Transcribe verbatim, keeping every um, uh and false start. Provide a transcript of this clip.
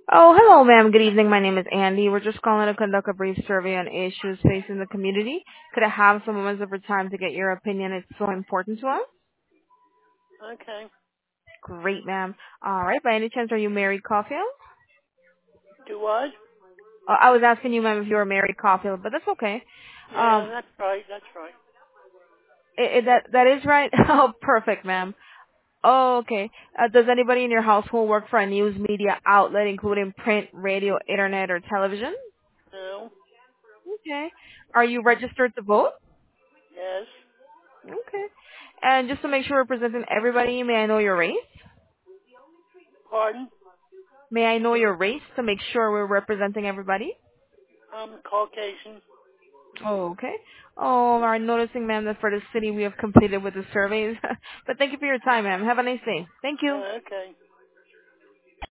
Oh, hello, ma'am. Good evening. My name is Andy. We're just calling to conduct a brief survey on issues facing the community. Could I have some moments of your time to get your opinion? It's so important to us. Okay. Great, ma'am. All right. By any chance, are you married, Caulfield? Do what? Uh, I was asking you, ma'am, if you were married, Caulfield, but that's okay. Yeah, Um, that's right. That's right. i i that that is right. Oh, perfect, ma'am. Oh, okay. Uh, does anybody in your household work for a news media outlet, including print, radio, internet, or television? No. Okay. Are you registered to vote? Yes. Okay. And just to make sure we're presenting everybody, may I know your race? Pardon? May I know your race to make sure we're representing everybody? I'm Caucasian. Oh, okay. Oh, I'm noticing, ma'am, that for the city we have completed with the surveys. But thank you for your time, ma'am. Have a nice day. Thank you. Uh, okay.